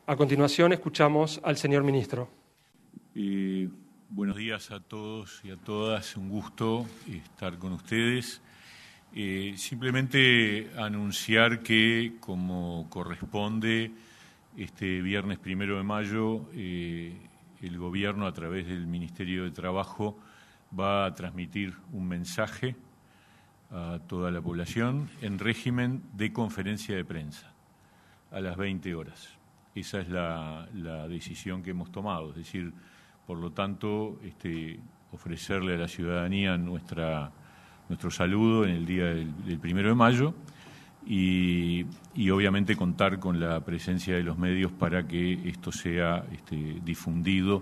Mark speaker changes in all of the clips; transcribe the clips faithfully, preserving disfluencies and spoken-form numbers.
Speaker 1: A continuación, escuchamos al señor ministro.
Speaker 2: Eh, buenos días a todos y a todas. Un gusto estar con ustedes. Eh, simplemente anunciar que, como corresponde, este viernes primero de mayo, eh, el Gobierno, a través del Ministerio de Trabajo, va a transmitir un mensaje a toda la población en régimen de conferencia de prensa a las veinte horas. Esa es la, la decisión que hemos tomado, es decir, por lo tanto, este, ofrecerle a la ciudadanía nuestra, nuestro saludo en el día del, del primero de mayo y, y obviamente contar con la presencia de los medios para que esto sea este, difundido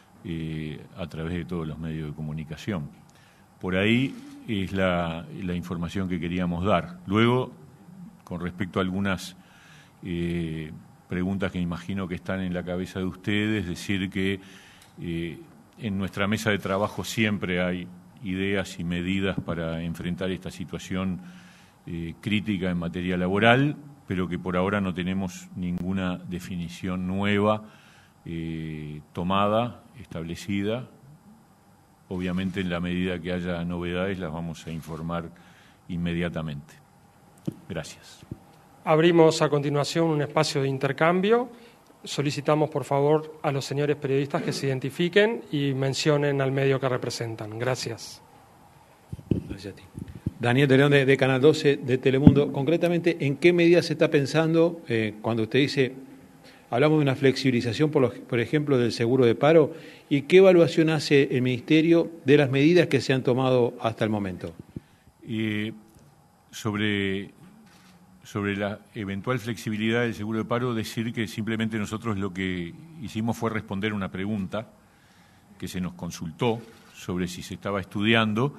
Speaker 2: eh, a través de todos los medios de comunicación. Por ahí es la, la información que queríamos dar. Luego, con respecto a algunas eh, preguntas que imagino que están en la cabeza de ustedes, decir que eh, en nuestra mesa de trabajo siempre hay ideas y medidas para enfrentar esta situación eh, crítica en materia laboral, pero que por ahora no tenemos ninguna definición nueva eh, tomada, establecida. Obviamente, en la medida que haya novedades, las vamos a informar inmediatamente. Gracias.
Speaker 1: Abrimos a continuación un espacio de intercambio. Solicitamos, por favor, a los señores periodistas que se identifiquen y mencionen al medio que representan. Gracias.
Speaker 3: Gracias a ti. Daniel de León, de, de Canal doce, de Telemundo. Concretamente, ¿en qué medida se está pensando eh, cuando usted dice... Hablamos de una flexibilización, por, los, por ejemplo, del seguro de paro, y qué evaluación hace el Ministerio de las medidas que se han tomado hasta el momento?
Speaker 2: Eh, sobre, sobre la eventual flexibilidad del seguro de paro, decir que simplemente nosotros lo que hicimos fue responder una pregunta que se nos consultó sobre si se estaba estudiando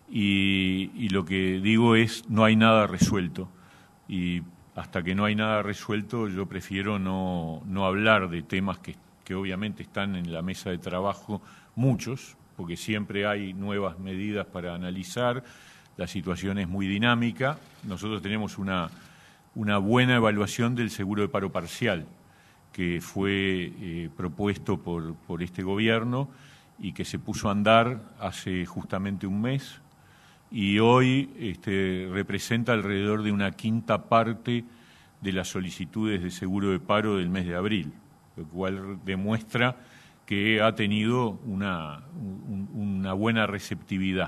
Speaker 2: y, y lo que digo es no hay nada resuelto y hasta que no hay nada resuelto, yo prefiero no, no hablar de temas que, que obviamente están en la mesa de trabajo, muchos, porque siempre hay nuevas medidas para analizar, la situación es muy dinámica. Nosotros tenemos una, una buena evaluación del seguro de paro parcial, que fue eh, propuesto por, por este gobierno y que se puso a andar hace justamente un mes, y hoy este, representa alrededor de una quinta parte de las solicitudes de seguro de paro del mes de abril, lo cual demuestra que ha tenido una, un, una buena receptividad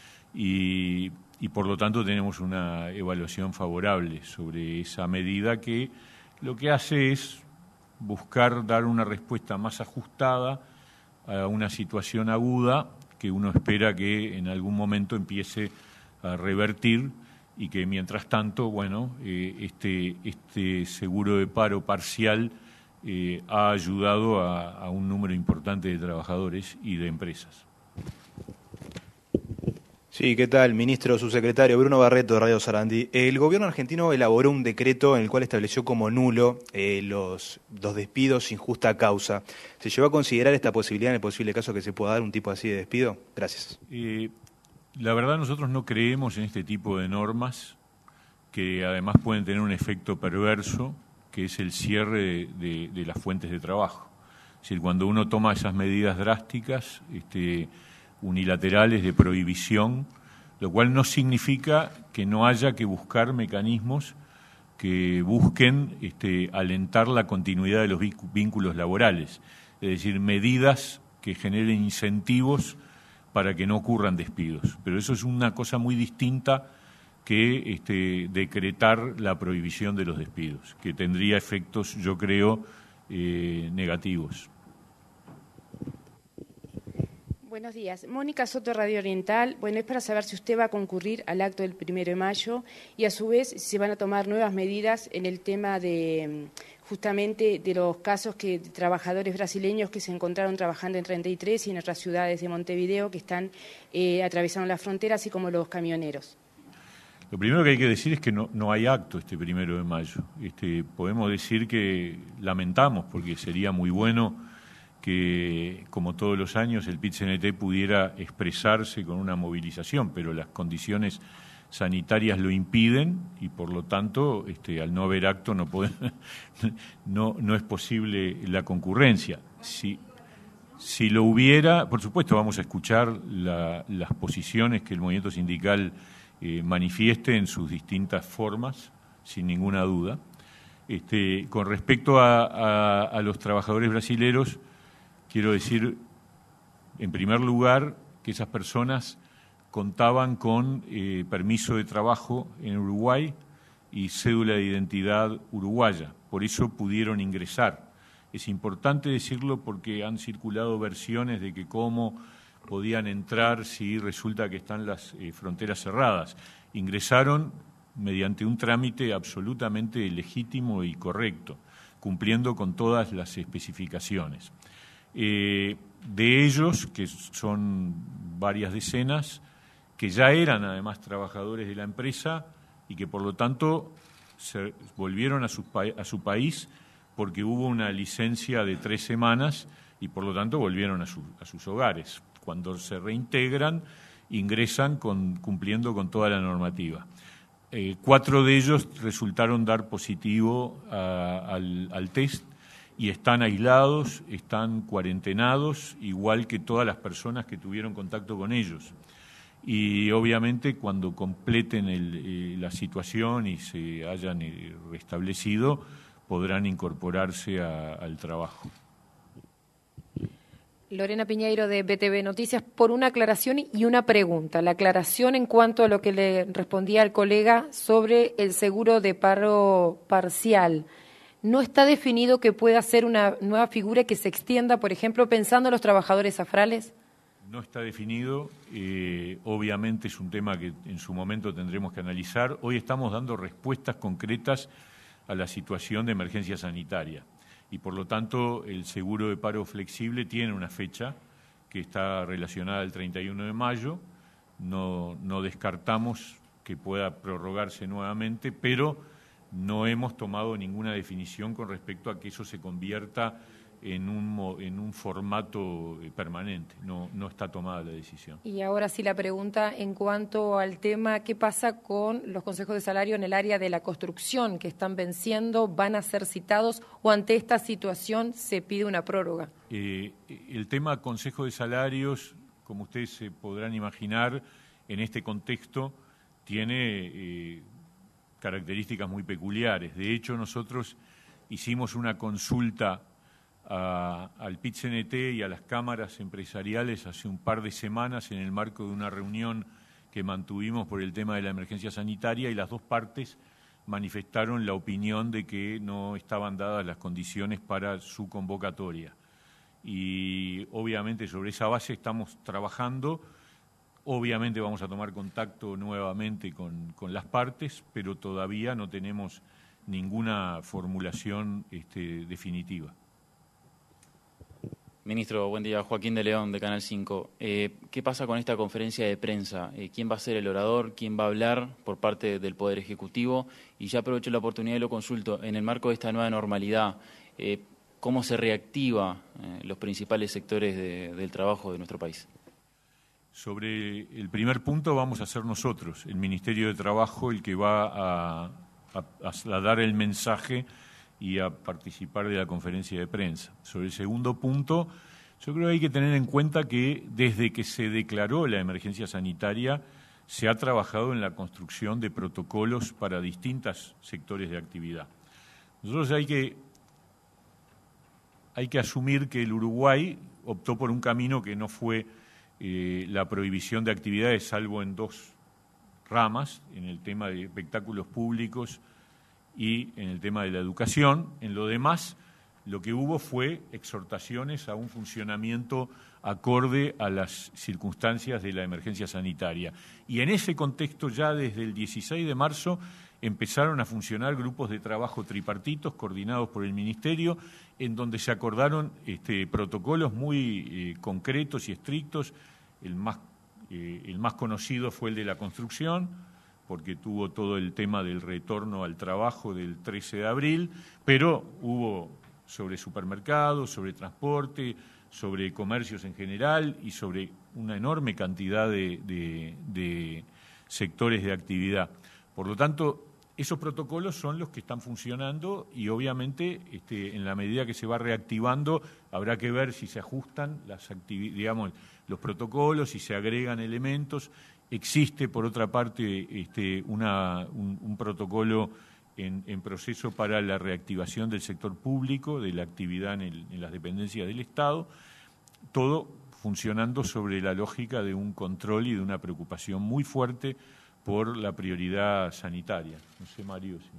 Speaker 2: y, y por lo tanto tenemos una evaluación favorable sobre esa medida que lo que hace es buscar dar una respuesta más ajustada a una situación aguda que uno espera que en algún momento empiece a revertir y que mientras tanto, bueno, eh, este, este seguro de paro parcial eh, ha ayudado a, a un número importante de trabajadores y de empresas.
Speaker 4: Sí, ¿qué tal? Ministro, subsecretario Bruno Barreto, de Radio Sarandí. El gobierno argentino elaboró un decreto en el cual estableció como nulo eh, los, los despidos sin justa causa. ¿Se llevó a considerar esta posibilidad en el posible caso que se pueda dar un tipo así de despido? Gracias.
Speaker 2: Eh, la verdad, nosotros no creemos en este tipo de normas que además pueden tener un efecto perverso, que es el cierre de, de, de las fuentes de trabajo. Es decir, cuando uno toma esas medidas drásticas, este, unilaterales de prohibición, lo cual no significa que no haya que buscar mecanismos que busquen este, alentar la continuidad de los vínculos laborales, es decir, medidas que generen incentivos para que no ocurran despidos. Pero eso es una cosa muy distinta que este, decretar la prohibición de los despidos, que tendría efectos, yo creo, eh, negativos.
Speaker 5: Buenos días. Mónica Soto, Radio Oriental. Bueno, es para saber si usted va a concurrir al acto del primero de mayo y a su vez si se van a tomar nuevas medidas en el tema de justamente de los casos que de trabajadores brasileños que se encontraron trabajando en treinta y tres y en otras ciudades de Montevideo que están eh, atravesando la frontera, así como los camioneros.
Speaker 2: Lo primero que hay que decir es que no, no hay acto este primero de mayo. Este, podemos decir que lamentamos, porque sería muy bueno que, como todos los años, el P I T C N T pudiera expresarse con una movilización, pero las condiciones sanitarias lo impiden y por lo tanto este, al no haber acto no, puede, no, no es posible la concurrencia. Si, si lo hubiera, por supuesto vamos a escuchar la, las posiciones que el movimiento sindical eh, manifieste en sus distintas formas, sin ninguna duda. Este, con respecto a, a, a los trabajadores brasileros, quiero decir, en primer lugar, que esas personas contaban con eh, permiso de trabajo en Uruguay y cédula de identidad uruguaya, por eso pudieron ingresar. Es importante decirlo porque han circulado versiones de que cómo podían entrar si resulta que están las eh, fronteras cerradas. Ingresaron mediante un trámite absolutamente legítimo y correcto, cumpliendo con todas las especificaciones. Eh, de ellos, que son varias decenas, que ya eran además trabajadores de la empresa y que por lo tanto se volvieron a su, a su país porque hubo una licencia de tres semanas y por lo tanto volvieron a, su, a sus hogares. Cuando se reintegran, ingresan con, cumpliendo con toda la normativa. Eh, cuatro de ellos resultaron dar positivo a, al, al test y están aislados, están cuarentenados, igual que todas las personas que tuvieron contacto con ellos. Y obviamente cuando completen el, eh, la situación y se hayan eh, restablecido, podrán incorporarse a, al trabajo.
Speaker 6: Lorena Piñeiro de B T V Noticias, por una aclaración y una pregunta. La aclaración en cuanto a lo que le respondía al colega sobre el seguro de paro parcial. ¿No está definido que pueda ser una nueva figura que se extienda, por ejemplo, pensando en los trabajadores afrales?
Speaker 2: No está definido, eh, obviamente es un tema que en su momento tendremos que analizar. Hoy estamos dando respuestas concretas a la situación de emergencia sanitaria y por lo tanto el seguro de paro flexible tiene una fecha que está relacionada al treinta y uno de mayo, no, no descartamos que pueda prorrogarse nuevamente, pero no hemos tomado ninguna definición con respecto a que eso se convierta en un, en un formato permanente. No, no está tomada la decisión.
Speaker 6: Y ahora sí la pregunta en cuanto al tema, ¿qué pasa con los consejos de salario en el área de la construcción que están venciendo? ¿Van a ser citados o ante esta situación se pide una prórroga?
Speaker 2: Eh, el tema consejo de salarios, como ustedes se podrán imaginar, en este contexto tiene eh, características muy peculiares. De hecho, nosotros hicimos una consulta A, al P I T C N T y a las cámaras empresariales hace un par de semanas en el marco de una reunión que mantuvimos por el tema de la emergencia sanitaria y las dos partes manifestaron la opinión de que no estaban dadas las condiciones para su convocatoria. Y obviamente sobre esa base estamos trabajando, obviamente vamos a tomar contacto nuevamente con, con las partes, pero todavía no tenemos ninguna formulación este, definitiva.
Speaker 7: Ministro, buen día. Joaquín de León, de Canal cinco. Eh, ¿Qué pasa con esta conferencia de prensa? Eh, ¿Quién va a ser el orador? ¿Quién va a hablar por parte del Poder Ejecutivo? Y ya aprovecho la oportunidad y lo consulto. En el marco de esta nueva normalidad, eh, ¿cómo se reactiva eh, los principales sectores de, del trabajo de nuestro país?
Speaker 2: Sobre el primer punto vamos a ser nosotros, el Ministerio de Trabajo, el que va a, a, a dar el mensaje y a participar de la conferencia de prensa. Sobre el segundo punto, yo creo que hay que tener en cuenta que desde que se declaró la emergencia sanitaria se ha trabajado en la construcción de protocolos para distintos sectores de actividad. Nosotros hay que, hay que asumir que el Uruguay optó por un camino que no fue eh, la prohibición de actividades, salvo en dos ramas, en el tema de espectáculos públicos y en el tema de la educación. En lo demás, lo que hubo fue exhortaciones a un funcionamiento acorde a las circunstancias de la emergencia sanitaria. Y en ese contexto, ya desde el dieciséis de marzo, empezaron a funcionar grupos de trabajo tripartitos coordinados por el Ministerio, en donde se acordaron este, protocolos muy eh, concretos y estrictos. El más, eh, el más conocido fue el de la construcción, porque tuvo todo el tema del retorno al trabajo del trece de abril, pero hubo sobre supermercados, sobre transporte, sobre comercios en general y sobre una enorme cantidad de, de, de sectores de actividad. Por lo tanto, esos protocolos son los que están funcionando y obviamente este, en la medida que se va reactivando habrá que ver si se ajustan las digamos, los protocolos, si se agregan elementos. Existe, por otra parte, este, una, un, un protocolo en, en proceso para la reactivación del sector público, de la actividad en, el, en las dependencias del Estado, todo funcionando sobre la lógica de un control y de una preocupación muy fuerte por la prioridad sanitaria. No sé, Mario, si...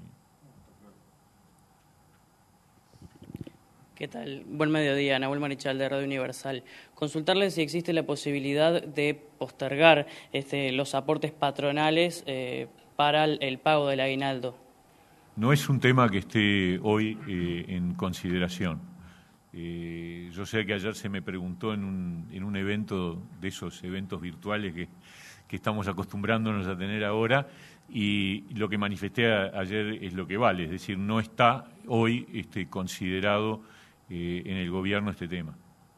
Speaker 8: ¿Qué tal? Buen mediodía, Nahuel Marichal de Radio Universal. Consultarle si existe la posibilidad de postergar este, los aportes patronales eh, para el, el pago del aguinaldo.
Speaker 2: No es un tema que esté hoy eh, en consideración. Eh, yo sé que ayer se me preguntó en un, en un evento de esos eventos virtuales que, que estamos acostumbrándonos a tener ahora, y lo que manifesté a, ayer es lo que vale, es decir, no está hoy este, considerado eh, en el gobierno este tema.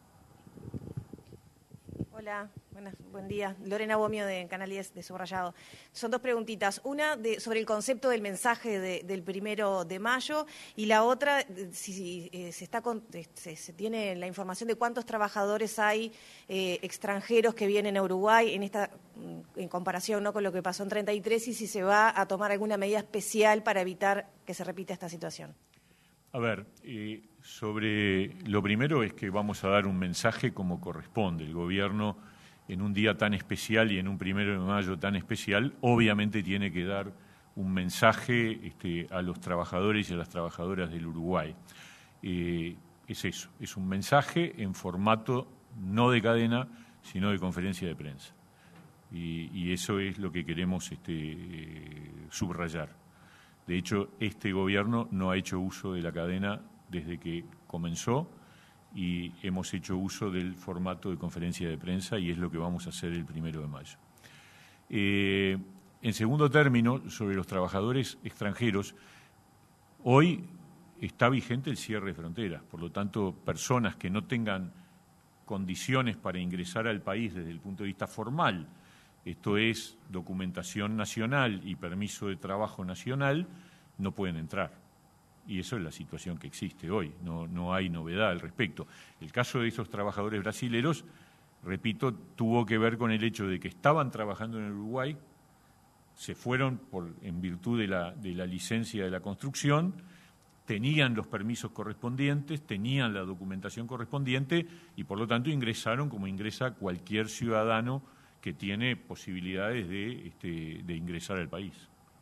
Speaker 9: Hola, buenas, buen día. Lorena Bomio de Canal diez de Subrayado. Son dos preguntitas. Una de, sobre el concepto del mensaje de, del primero de mayo y la otra, si, si eh, se, está con, se, se tiene la información de cuántos trabajadores hay eh, extranjeros que vienen a Uruguay en esta en comparación ¿no? con lo que pasó en treinta y tres y si se va a tomar alguna medida especial para evitar que se repita esta situación.
Speaker 2: A ver, eh, sobre lo primero es que vamos a dar un mensaje como corresponde. El gobierno, en un día tan especial y en un primero de mayo tan especial, obviamente tiene que dar un mensaje este, a los trabajadores y a las trabajadoras del Uruguay. Eh, es eso, es un mensaje en formato no de cadena, sino de conferencia de prensa. Y, y eso es lo que queremos este, eh, subrayar. De hecho, este gobierno no ha hecho uso de la cadena desde que comenzó y hemos hecho uso del formato de conferencia de prensa y es lo que vamos a hacer el primero de mayo. Eh, en segundo término, sobre los trabajadores extranjeros, hoy está vigente el cierre de fronteras, por lo tanto, personas que no tengan condiciones para ingresar al país desde el punto de vista formal, esto es documentación nacional y permiso de trabajo nacional, no pueden entrar. Y eso es la situación que existe hoy, no, no hay novedad al respecto. El caso de esos trabajadores brasileros, repito, tuvo que ver con el hecho de que estaban trabajando en el Uruguay, se fueron por, en virtud de la, de la licencia de la construcción, tenían los permisos correspondientes, tenían la documentación correspondiente y por lo tanto ingresaron como ingresa cualquier ciudadano que tiene posibilidades de, este, de ingresar al país.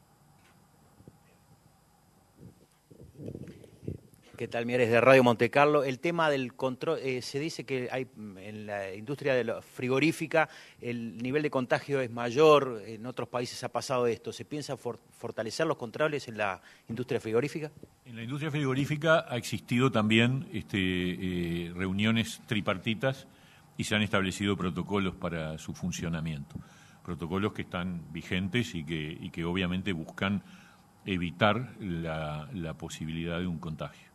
Speaker 10: ¿Qué tal, Mieres de Radio Montecarlo? El tema del control, eh, se dice que hay en la industria de la frigorífica el nivel de contagio es mayor, en otros países ha pasado esto. ¿Se piensa for fortalecer los controles en la industria frigorífica?
Speaker 2: En la industria frigorífica ha existido también este, eh, reuniones tripartitas y se han establecido protocolos para su funcionamiento. Protocolos que están vigentes y que, y que obviamente buscan evitar la, la posibilidad de un contagio.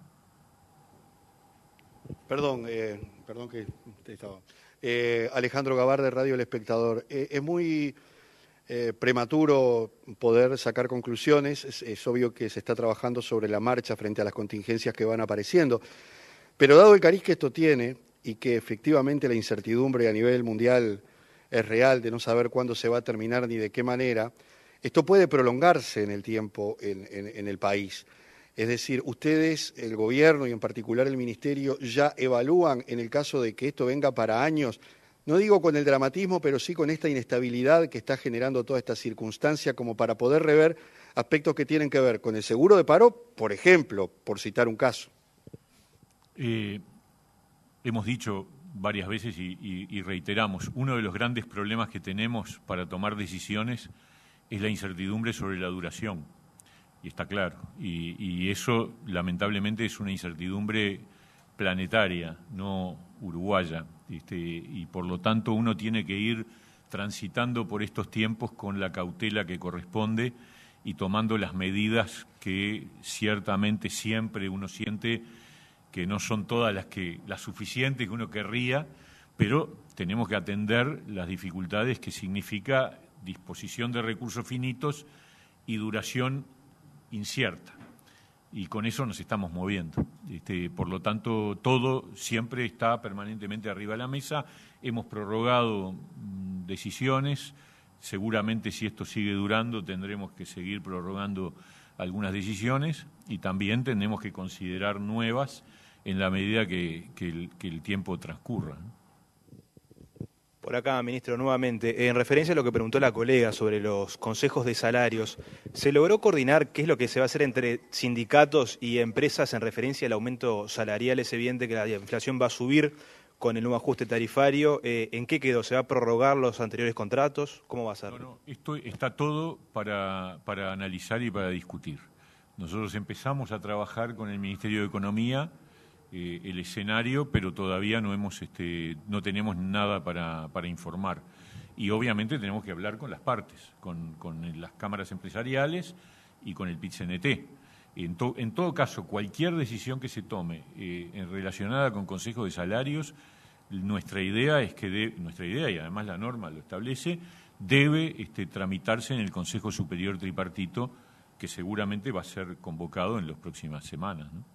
Speaker 11: Perdón, eh, perdón que estaba. Eh, Alejandro Gavar de Radio El Espectador. Eh, es muy eh, prematuro poder sacar conclusiones, es, es obvio que se está trabajando sobre la marcha frente a las contingencias que van apareciendo, pero dado el cariz que esto tiene y que efectivamente la incertidumbre a nivel mundial es real de no saber cuándo se va a terminar ni de qué manera, esto puede prolongarse en el tiempo en, en, en el país. Es decir, ustedes, el gobierno y en particular el ministerio, ya evalúan en el caso de que esto venga para años, no digo con el dramatismo, pero sí con esta inestabilidad que está generando toda esta circunstancia, como para poder rever aspectos que tienen que ver con el seguro de paro, por ejemplo, por citar un caso.
Speaker 2: Eh, hemos dicho varias veces y, y, y reiteramos, uno de los grandes problemas que tenemos para tomar decisiones es la incertidumbre sobre la duración. Y está claro, y, y eso lamentablemente es una incertidumbre planetaria, no uruguaya, este, y por lo tanto uno tiene que ir transitando por estos tiempos con la cautela que corresponde y tomando las medidas que ciertamente siempre uno siente que no son todas las que las suficientes que uno querría, pero tenemos que atender las dificultades que significa disposición de recursos finitos y duración incierta. Y con eso nos estamos moviendo. Este, por lo tanto, todo siempre está permanentemente arriba de la mesa. Hemos prorrogado mmm, decisiones. Seguramente, si esto sigue durando, tendremos que seguir prorrogando algunas decisiones y también tendremos que considerar nuevas en la medida que, que, el, que el tiempo transcurra, ¿no?
Speaker 4: Por acá, ministro, nuevamente, en referencia a lo que preguntó la colega sobre los consejos de salarios, ¿se logró coordinar qué es lo que se va a hacer entre sindicatos y empresas en referencia al aumento salarial? Es evidente que la inflación va a subir con el nuevo ajuste tarifario. Eh, ¿En qué quedó? ¿Se va a prorrogar los anteriores contratos? ¿Cómo va a ser?
Speaker 2: No, no, esto está todo para, para analizar y para discutir. Nosotros empezamos a trabajar con el Ministerio de Economía Eh, el escenario, pero todavía no hemos, este, no tenemos nada para, para informar. Y obviamente tenemos que hablar con las partes, con, con las cámaras empresariales y con el P I T C N T. En, to, en todo caso, cualquier decisión que se tome eh, en relacionada con consejos de salarios, nuestra idea es que de, nuestra idea, y además la norma lo establece, debe este, tramitarse en el Consejo Superior Tripartito, que seguramente va a ser convocado en las próximas semanas, ¿no?